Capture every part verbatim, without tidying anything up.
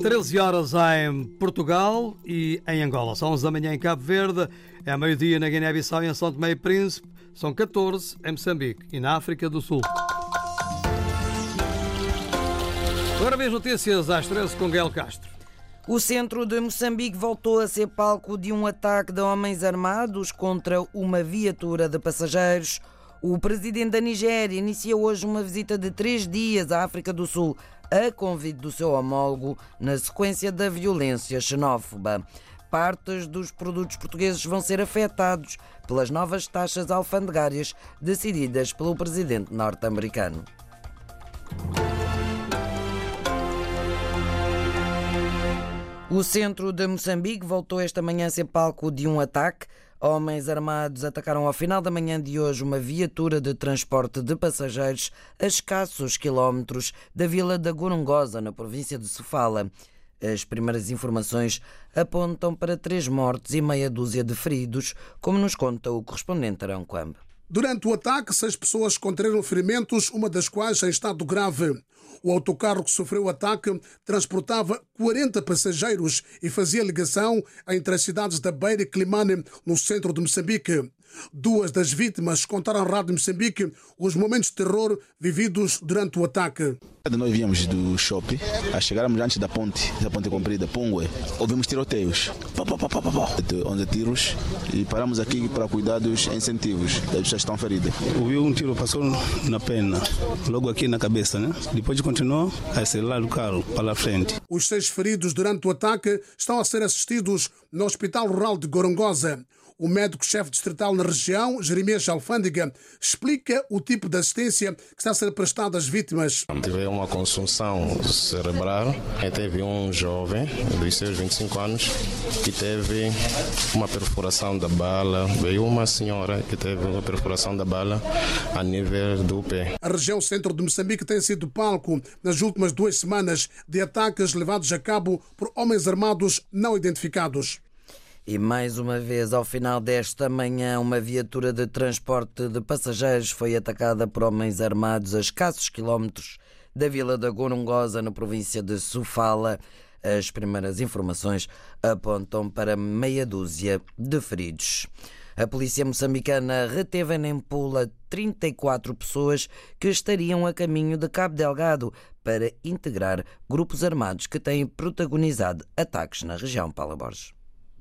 treze horas em Portugal e em Angola. São onze da manhã em Cabo Verde, é meio-dia na Guiné-Bissau e em São Tomé e Príncipe. São catorze em Moçambique e na África do Sul. Agora vem as notícias às treze com Gael Castro. O centro de Moçambique voltou a ser palco de um ataque de homens armados contra uma viatura de passageiros. O presidente da Nigéria inicia hoje uma visita de três dias à África do Sul, a convite do seu homólogo, na sequência da violência xenófoba. Partes dos produtos portugueses vão ser afetados pelas novas taxas alfandegárias decididas pelo presidente norte-americano. O centro de Moçambique voltou esta manhã a ser palco de um ataque. Homens armados atacaram ao final da manhã de hoje uma viatura de transporte de passageiros a escassos quilómetros da vila da Gorongosa, na província de Sofala. As primeiras informações apontam para três mortes e meia dúzia de feridos, como nos conta o correspondente Arão Coamba. Durante o ataque, seis pessoas contraíram ferimentos, uma das quais em estado grave. O autocarro que sofreu o ataque transportava quarenta passageiros e fazia ligação entre as cidades da Beira e Climane, no centro de Moçambique. Duas das vítimas contaram à Rádio Moçambique os momentos de terror vividos durante o ataque. Nós viemos do shopping, a chegarmos antes da ponte, da ponte comprida, Pongue, ouvimos tiroteios, pá, pá, pá, pá, pá, onze tiros, e paramos aqui para cuidados incentivos, as pessoas estão feridas. Ouvi um tiro, passou na perna, logo aqui na cabeça, né? Depois continuou a acelerar o carro para a frente. Os seis feridos durante o ataque estão a ser assistidos no Hospital Rural de Gorongosa. O médico-chefe distrital na região, Jeremias Alfândega, explica o tipo de assistência que está a ser prestada às vítimas. Teve uma consunção cerebral e teve um jovem dos seus vinte e cinco anos que teve uma perfuração da bala. Veio uma senhora que teve uma perfuração da bala a nível do pé. A região centro de Moçambique tem sido palco nas últimas duas semanas de ataques levados a cabo por homens armados não identificados. E mais uma vez, ao final desta manhã, uma viatura de transporte de passageiros foi atacada por homens armados a escassos quilómetros da vila da Gorongosa, na província de Sofala. As primeiras informações apontam para meia dúzia de feridos. A polícia moçambicana reteve em Nampula trinta e quatro pessoas que estariam a caminho de Cabo Delgado para integrar grupos armados que têm protagonizado ataques na região. Paula Borges.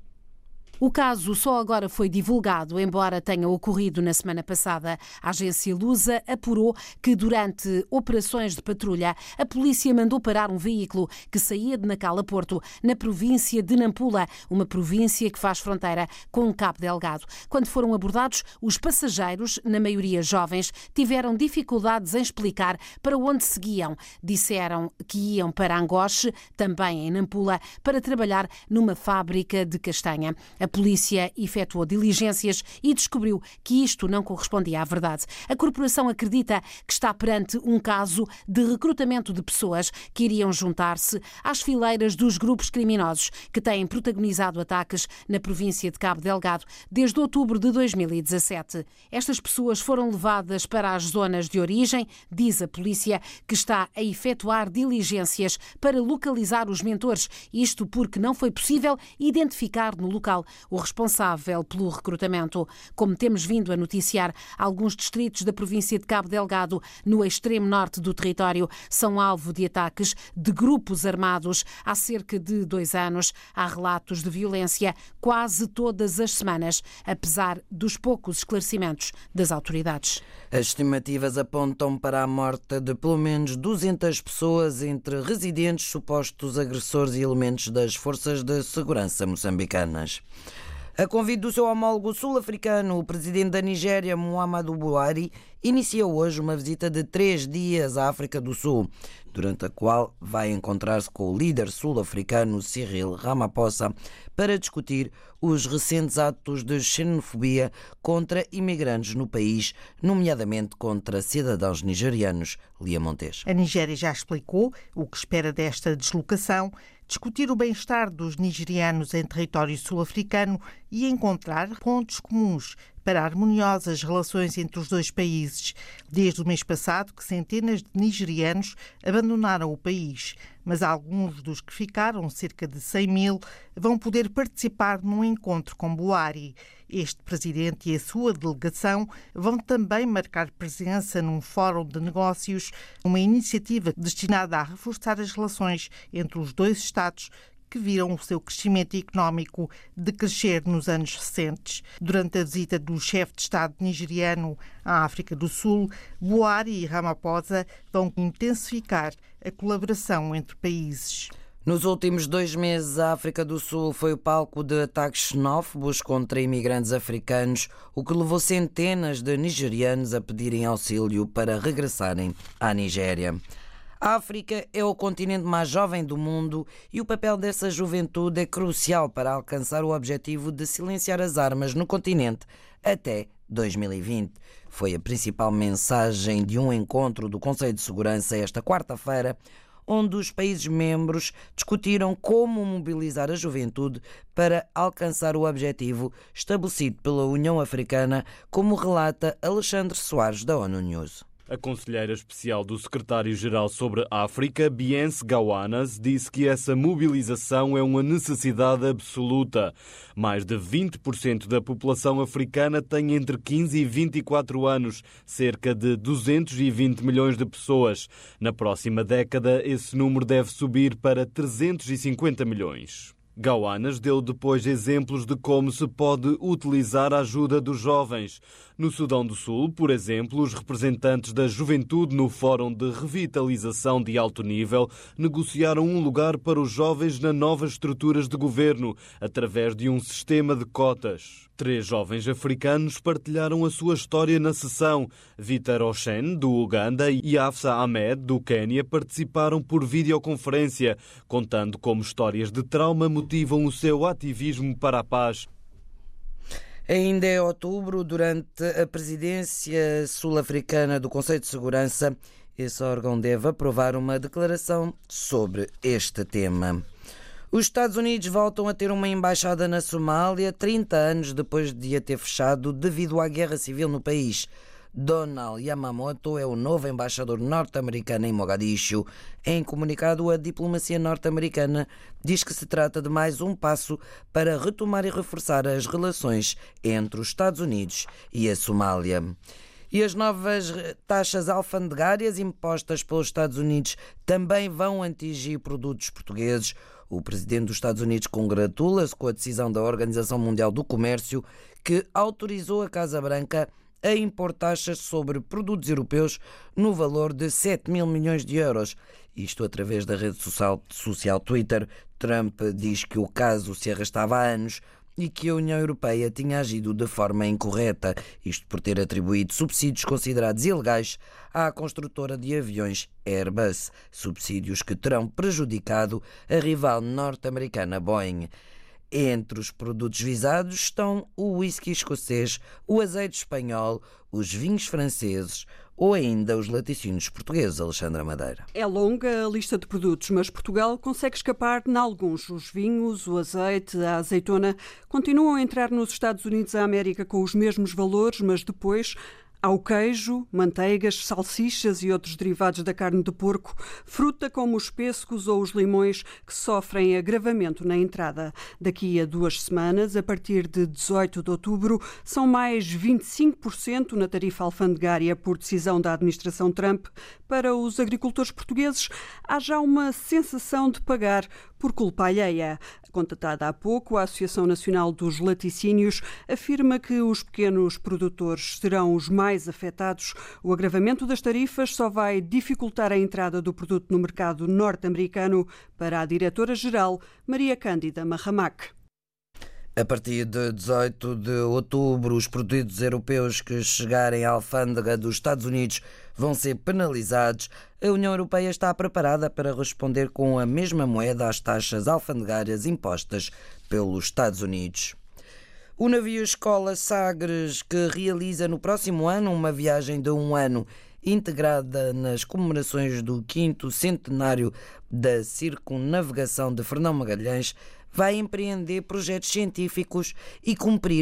O caso só agora foi divulgado, embora tenha ocorrido na semana passada. A agência Lusa apurou que durante operações de patrulha, a polícia mandou parar um veículo que saía de Nacala Porto, na província de Nampula, uma província que faz fronteira com Cabo Delgado. Quando foram abordados, os passageiros, na maioria jovens, tiveram dificuldades em explicar para onde seguiam. Disseram que iam para Angoche, também em Nampula, para trabalhar numa fábrica de castanha. A polícia efetuou diligências e descobriu que isto não correspondia à verdade. A corporação acredita que está perante um caso de recrutamento de pessoas que iriam juntar-se às fileiras dos grupos criminosos que têm protagonizado ataques na província de Cabo Delgado desde outubro de dois mil e dezassete. Estas pessoas foram levadas para as zonas de origem, diz a polícia, que está a efetuar diligências para localizar os mentores, isto porque não foi possível identificar no local o responsável pelo recrutamento. Como temos vindo a noticiar, alguns distritos da província de Cabo Delgado, no extremo norte do território, são alvo de ataques de grupos armados. Há cerca de dois anos há relatos de violência quase todas as semanas, apesar dos poucos esclarecimentos das autoridades. As estimativas apontam para a morte de pelo menos duzentas pessoas, entre residentes, supostos agressores e elementos das forças de segurança moçambicanas. A convite do seu homólogo sul-africano, o presidente da Nigéria, Muhammadu Buhari, iniciou hoje uma visita de três dias à África do Sul, durante a qual vai encontrar-se com o líder sul-africano Cyril Ramaphosa para discutir os recentes atos de xenofobia contra imigrantes no país, nomeadamente contra cidadãos nigerianos. Lia Montes. A Nigéria já explicou o que espera desta deslocação: discutir o bem-estar dos nigerianos em território sul-africano e encontrar pontos comuns para harmoniosas relações entre os dois países. Desde o mês passado que centenas de nigerianos abandonaram o país, mas alguns dos que ficaram, cerca de cem mil, vão poder participar num encontro com Buhari. Este presidente e a sua delegação vão também marcar presença num fórum de negócios, uma iniciativa destinada a reforçar as relações entre os dois Estados que viram o seu crescimento económico decrescer nos anos recentes. Durante a visita do chefe de Estado nigeriano à África do Sul, Buhari e Ramaphosa vão intensificar a colaboração entre países. Nos últimos dois meses, a África do Sul foi o palco de ataques xenófobos contra imigrantes africanos, o que levou centenas de nigerianos a pedirem auxílio para regressarem à Nigéria. A África é o continente mais jovem do mundo e o papel dessa juventude é crucial para alcançar o objetivo de silenciar as armas no continente até dois mil e vinte. Foi a principal mensagem de um encontro do Conselho de Segurança esta quarta-feira, onde os países-membros discutiram como mobilizar a juventude para alcançar o objetivo estabelecido pela União Africana, como relata Alexandre Soares, da ONU News. A conselheira especial do secretário-geral sobre a África, Bience Gawanas, disse que essa mobilização é uma necessidade absoluta. Mais de vinte por cento da população africana tem entre quinze e vinte e quatro anos, cerca de duzentos e vinte milhões de pessoas. Na próxima década, esse número deve subir para trezentos e cinquenta milhões. Gawanas deu depois exemplos de como se pode utilizar a ajuda dos jovens. No Sudão do Sul, por exemplo, os representantes da juventude no Fórum de Revitalização de Alto Nível negociaram um lugar para os jovens nas novas estruturas de governo, através de um sistema de cotas. Três jovens africanos partilharam a sua história na sessão. Vitor Ochen, do Uganda, e Hafsa Ahmed, do Quênia, participaram por videoconferência, contando como histórias de trauma motivam o seu ativismo para a paz. Ainda em outubro, durante a presidência sul-africana do Conselho de Segurança, esse órgão deve aprovar uma declaração sobre este tema. Os Estados Unidos voltam a ter uma embaixada na Somália trinta anos depois de a ter fechado devido à guerra civil no país. Donald Yamamoto é o novo embaixador norte-americano em Mogadishu. Em comunicado, a diplomacia norte-americana diz que se trata de mais um passo para retomar e reforçar as relações entre os Estados Unidos e a Somália. E as novas taxas alfandegárias impostas pelos Estados Unidos também vão atingir produtos portugueses. O presidente dos Estados Unidos congratula-se com a decisão da Organização Mundial do Comércio, que autorizou a Casa Branca a impor taxas sobre produtos europeus no valor de sete mil milhões de euros. Isto através da rede social, social Twitter. Trump diz que o caso se arrastava há anos e que a União Europeia tinha agido de forma incorreta, isto por ter atribuído subsídios considerados ilegais à construtora de aviões Airbus, subsídios que terão prejudicado a rival norte-americana Boeing. Entre os produtos visados estão o whisky escocês, o azeite espanhol, os vinhos franceses ou ainda os laticínios portugueses. Alexandra Madeira. É longa a lista de produtos, mas Portugal consegue escapar em alguns. Os vinhos, o azeite, a azeitona continuam a entrar nos Estados Unidos da América com os mesmos valores, mas depois há o queijo, manteigas, salsichas e outros derivados da carne de porco, fruta como os pêssegos ou os limões que sofrem agravamento na entrada. Daqui a duas semanas, a partir de dezoito de outubro, são mais vinte e cinco por cento na tarifa alfandegária por decisão da administração Trump. Para os agricultores portugueses, há já uma sensação de pagar por culpa alheia. Contatada há pouco, a Associação Nacional dos Laticínios afirma que os pequenos produtores serão os mais afetados. O agravamento das tarifas só vai dificultar a entrada do produto no mercado norte-americano. Para a diretora-geral, Maria Cândida Marramac. A partir de dezoito de outubro, os produtos europeus que chegarem à alfândega dos Estados Unidos vão ser penalizados. A União Europeia está preparada para responder com a mesma moeda às taxas alfandegárias impostas pelos Estados Unidos. O navio Escola Sagres, que realiza no próximo ano uma viagem de um ano integrada nas comemorações do quinto centenário da circunnavegação de Fernão Magalhães, vai empreender projetos científicos e cumprir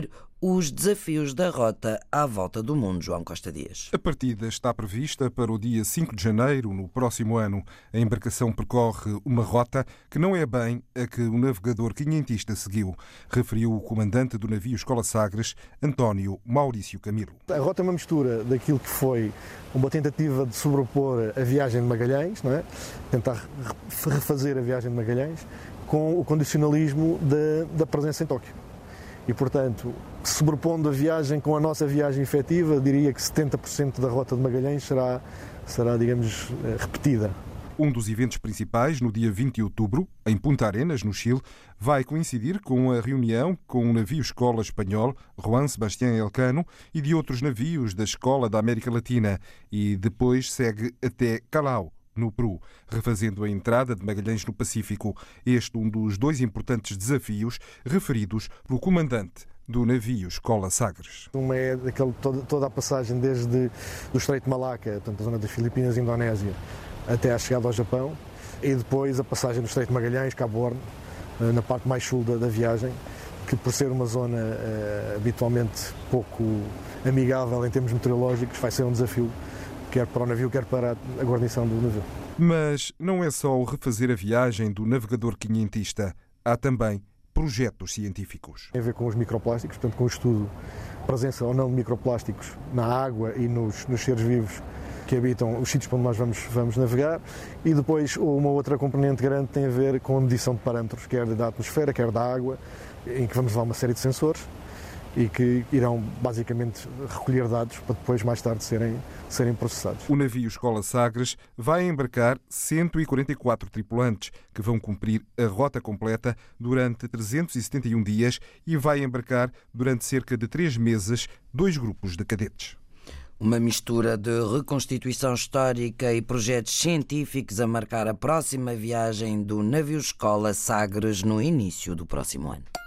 os desafios da rota à volta do mundo. João Costa Dias. A partida está prevista para o dia cinco de janeiro, no próximo ano. A embarcação percorre uma rota que não é bem a que o navegador quinhentista seguiu, referiu o comandante do navio Escola Sagres, António Maurício Camilo. A rota é uma mistura daquilo que foi uma tentativa de sobrepor a viagem de Magalhães, não é? Tentar refazer a viagem de Magalhães, com o condicionalismo da, da presença em Tóquio. E, portanto, sobrepondo a viagem com a nossa viagem efetiva, diria que setenta por cento da rota de Magalhães será, será, digamos, repetida. Um dos eventos principais, no dia vinte de outubro, em Punta Arenas, no Chile, vai coincidir com a reunião com o navio escola espanhol Juan Sebastián Elcano e de outros navios da Escola da América Latina, e depois segue até Callao, no Peru, refazendo a entrada de Magalhães no Pacífico. Este um dos dois importantes desafios referidos pelo comandante do navio Escola Sagres. Uma é daquele, toda, toda a passagem desde o Estreito de Malaca, portanto a zona das Filipinas e Indonésia, até a chegada ao Japão, e depois a passagem do Estreito de Magalhães, Cabo Horn, na parte mais sul da, da viagem, que por ser uma zona uh, habitualmente pouco amigável em termos meteorológicos, vai ser um desafio quer para o navio, quer para a guarnição do navio. Mas não é só o refazer a viagem do navegador quinhentista, há também projetos científicos. Tem a ver com os microplásticos, portanto com o estudo presença ou não de microplásticos na água e nos, nos seres vivos que habitam os sítios onde nós vamos, vamos navegar, e depois uma outra componente grande tem a ver com a medição de parâmetros, quer da atmosfera, quer da água, em que vamos levar uma série de sensores e que irão basicamente recolher dados para depois mais tarde serem, serem processados. O navio Escola Sagres vai embarcar cento e quarenta e quatro tripulantes que vão cumprir a rota completa durante trezentos e setenta e um dias e vai embarcar durante cerca de três meses dois grupos de cadetes. Uma mistura de reconstituição histórica e projetos científicos a marcar a próxima viagem do navio Escola Sagres no início do próximo ano.